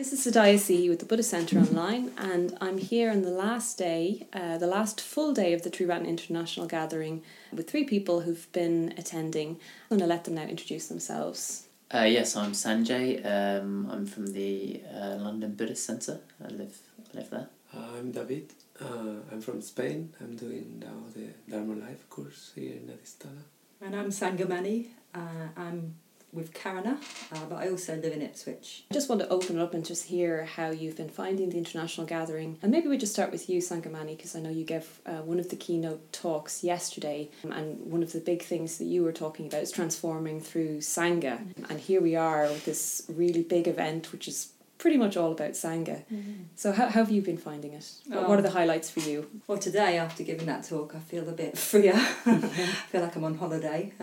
This is Sadaya Sihi with the Buddhist Centre Online, and I'm here on the last day, the last full day of the Triratna International Gathering with three people who've been attending. I'm going to let them now introduce themselves. Yes, I'm Sanjay. I'm from the London Buddhist Centre. I live there. I'm David. I'm from Spain. I'm doing now the Dharma Life course here in Adhisthana. And I'm Sangamani. I'm with Karana, but I also live in Ipswich. I just want to open it up and just hear how you've been finding the international gathering. And maybe we just start with you, Sangamani, because I know you gave one of the keynote talks yesterday, and one of the big things that you were talking about is transforming through Sangha. And here we are with this really big event, which is pretty much all about Sangha. So how have you been finding it? What are the highlights for you? Well, today, after giving that talk, I feel a bit freer. I feel like I'm on holiday.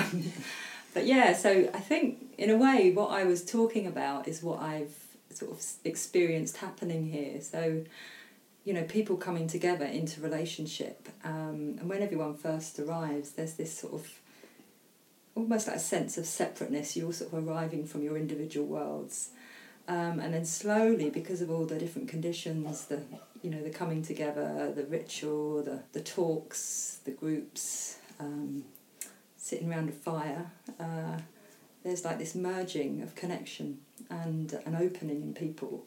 But yeah, so I think, in a way, what I was talking about is what I've sort of experienced happening here. So, you know, people coming together into relationship. And when everyone first arrives, there's this sort of, almost like a sense of separateness. You're all sort of arriving from your individual worlds. And then slowly, because of all the different conditions, the coming together, the ritual, the talks, the groups, sitting around a fire, there's like this merging of connection and an opening in people.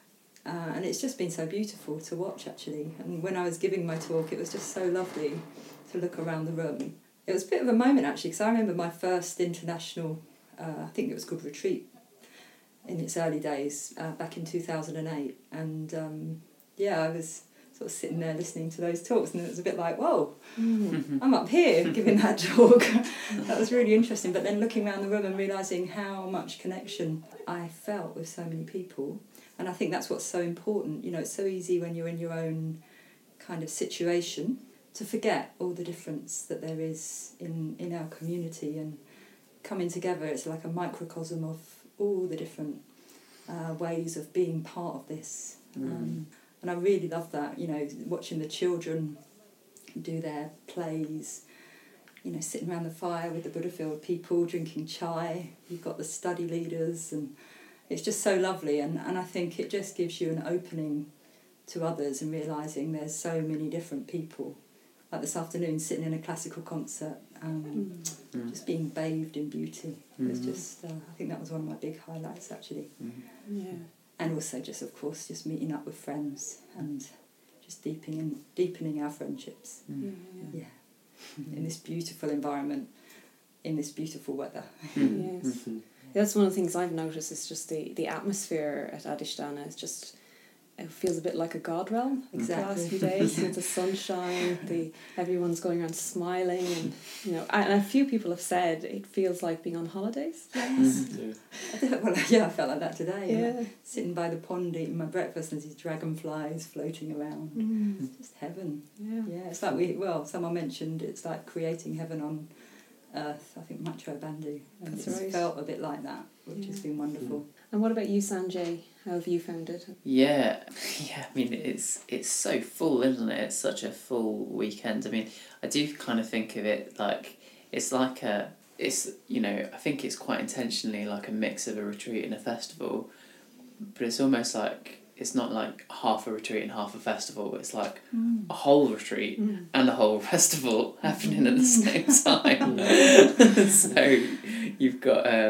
And it's just been so beautiful to watch, actually. And when I was giving my talk, it was just so lovely to look around the room. It was a bit of a moment, actually, because I remember my first international, I think it was called Retreat, in its early days, back in 2008. And I was sort of sitting there listening to those talks, and it was a bit like, whoa, I'm up here giving that talk. That was really interesting. But then looking around the room and realising how much connection I felt with so many people. And I think that's what's so important. You know, it's so easy when you're in your own kind of situation to forget all the difference that there is in our community, and coming together, it's like a microcosm of all the different ways of being part of this. And I really love that, you know, watching the children do their plays, you know, sitting around the fire with the Buddha Field people, drinking chai. You've got the study leaders, and it's just so lovely. And I think it just gives you an opening to others and realising there's so many different people. Like this afternoon, sitting in a classical concert, just being bathed in beauty. It was just, I think that was one of my big highlights, actually. Yeah. And also just, of course, just meeting up with friends and just deepening our friendships. Yeah. In this beautiful environment, in this beautiful weather. Yes. That's one of the things I've noticed, is just the atmosphere at Adhisthana is just, it feels a bit like a god realm. Exactly. The last few days, with the sunshine, everyone's going around smiling, and you know, and a few people have said it feels like being on holidays. Yes. Well, yeah, I felt like that today. Yeah. You know, sitting by the pond eating my breakfast, and these dragonflies floating around. It's just heaven. Yeah. It's like someone mentioned it's like creating heaven on earth. I think Macho Bandhu, and That's it's right. felt a bit like that, which has been wonderful. And what about you, Sanjay? How have you found it? Yeah. I mean, it's so full, isn't it? It's such a full weekend. I mean, I do kind of think of it like it's like I think it's quite intentionally like a mix of a retreat and a festival, but it's almost like it's not like half a retreat and half a festival. It's like a whole retreat and a whole festival happening at the same time. So you've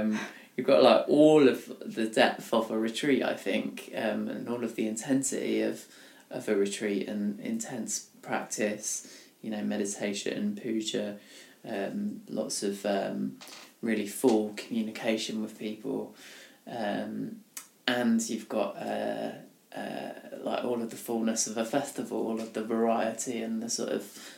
got like all of the depth of a retreat, I think, and all of the intensity of a retreat, and intense practice, you know, meditation, puja, lots of really full communication with people, and you've got like all of the fullness of a festival, all of the variety and the sort of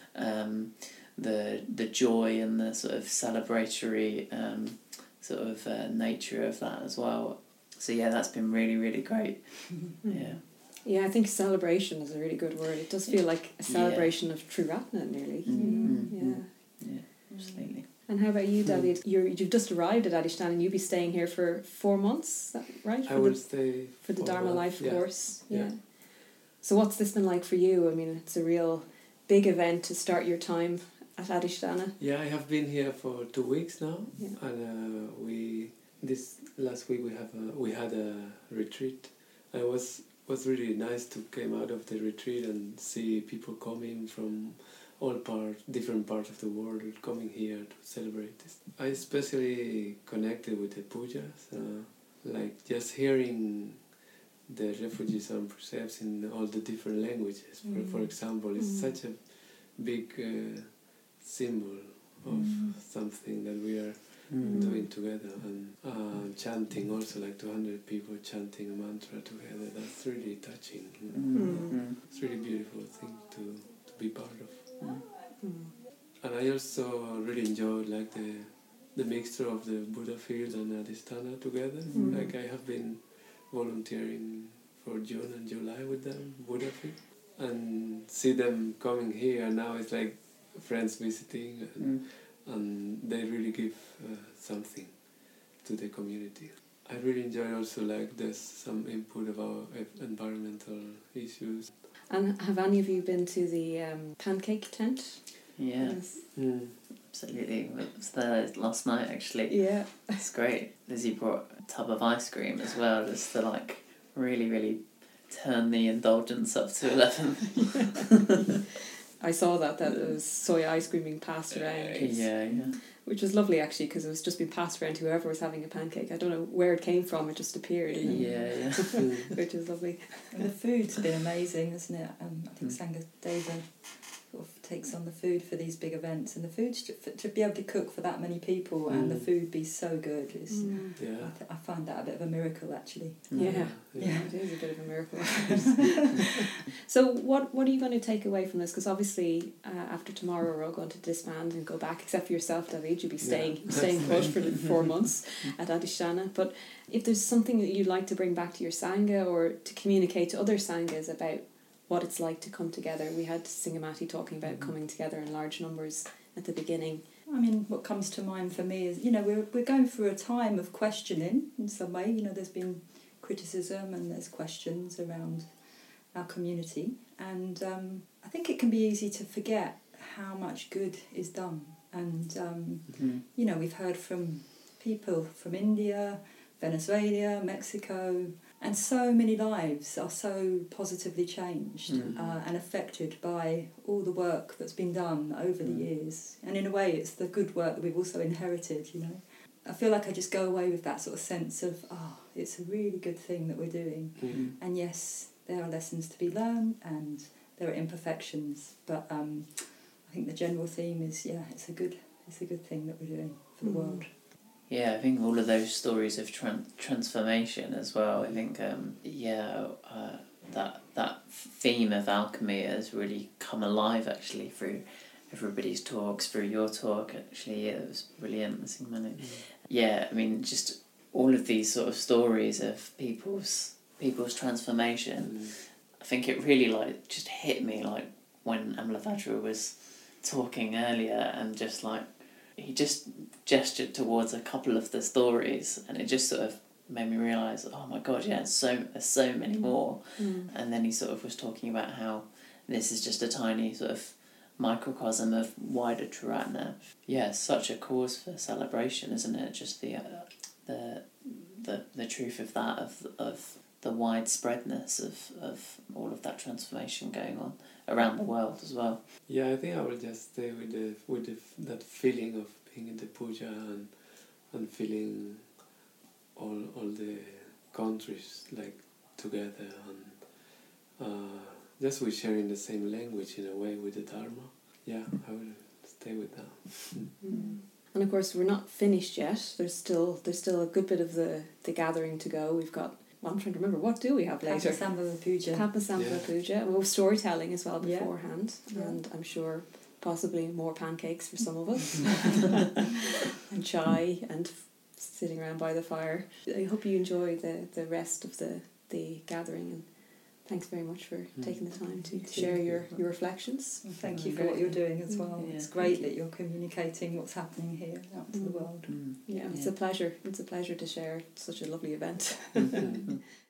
the joy and the sort of celebratory sort of nature of that as well. So yeah, that's been really, really great. Yeah, I think celebration is a really good word. It does feel like a celebration of Triratna, nearly. Yeah, absolutely. And how about you, David? You've just arrived at Adhisthana, and you'll be staying here for 4 months, is that right? I will stay for the Dharma Life course. Yeah. So what's this been like for you? I mean, it's a real big event to start your time at Adhisthana. Yeah, I have been here for 2 weeks now, and this last week we had a retreat it was really nice to come out of the retreat and see people coming from different parts of the world coming here to celebrate this. I especially connected with the pujas, like just hearing the refugees and precepts in all the different languages. For example, it's such a big symbol of something that we are doing together, and chanting also, like 200 people chanting a mantra together. That's really touching. It's really beautiful thing to be part of. And I also really enjoyed like the mixture of the Buddha field and Adhisthana together. Like I have been volunteering for June and July with them, Buddha field, and see them coming here. Now it's like friends visiting, and they really give something to the community. I really enjoy also like there's some input about environmental issues. And have any of you been to the pancake tent? Yeah, Yes. absolutely. I was there last night actually. Yeah. It's great. Lizzie brought a tub of ice cream as well, just to like really, really turn the indulgence up to 11. I saw that it was soy ice cream being passed around. Yeah. Which was lovely actually, because it was just being passed around to whoever was having a pancake. I don't know where it came from, it just appeared. Yeah. Which was lovely. And the food's been amazing, hasn't it? I think Sangha Deva sort of takes on the food for these big events, and the food to be able to cook for that many people and the food be so good is I find that a bit of a miracle actually. Yeah. It is a bit of a miracle. So what are you going to take away from this? Because obviously after tomorrow we're all going to disband and go back, except for yourself, David. You'll be staying put for the 4 months at Adhisthana. But if there's something that you'd like to bring back to your Sangha or to communicate to other Sanghas about what it's like to come together. We had Singamati talking about coming together in large numbers at the beginning. I mean, what comes to mind for me is, we're going through a time of questioning in some way. There's been criticism and there's questions around our community. And I think it can be easy to forget how much good is done. And, we've heard from people from India, Venezuela, Mexico, and so many lives are so positively changed and affected by all the work that's been done over the years. And in a way, it's the good work that we've also inherited, I feel like I just go away with that sort of sense of, it's a really good thing that we're doing. And yes, there are lessons to be learned and there are imperfections. But I think the general theme is, it's a good thing that we're doing for the world. Yeah, I think all of those stories of transformation as well. I think, that theme of alchemy has really come alive actually through everybody's talks, through your talk. Actually, it was brilliant. Yeah, I mean, just all of these sort of stories of people's transformation. I think it really just hit me when Amla Vajra was talking earlier, and just he just gestured towards a couple of the stories, and it just sort of made me realise, oh my God, there's so many more. And then he sort of was talking about how this is just a tiny sort of microcosm of wider Triratna. Yeah, such a cause for celebration, isn't it? Just the truth of that, of the widespreadness of all of that transformation going on around the world as well. Yeah, I think I will just stay with that feeling of being in the puja and feeling all the countries together, and just we sharing the same language in a way with the Dharma. Yeah, I will stay with that. And of course we're not finished yet. There's still a good bit of the gathering to go. We've got, I'm trying to remember, what do we have later? Padmasambhava Puja. Padmasambhava Puja. We'll have storytelling as well beforehand, and I'm sure possibly more pancakes for some of us, and chai, and sitting around by the fire. I hope you enjoy the rest of the gathering, and thanks very much for taking the time to share your reflections. And thank you for what you're doing as well. It's great that you're communicating what's happening here out to the world. Yeah, it's a pleasure. It's a pleasure to share such a lovely event.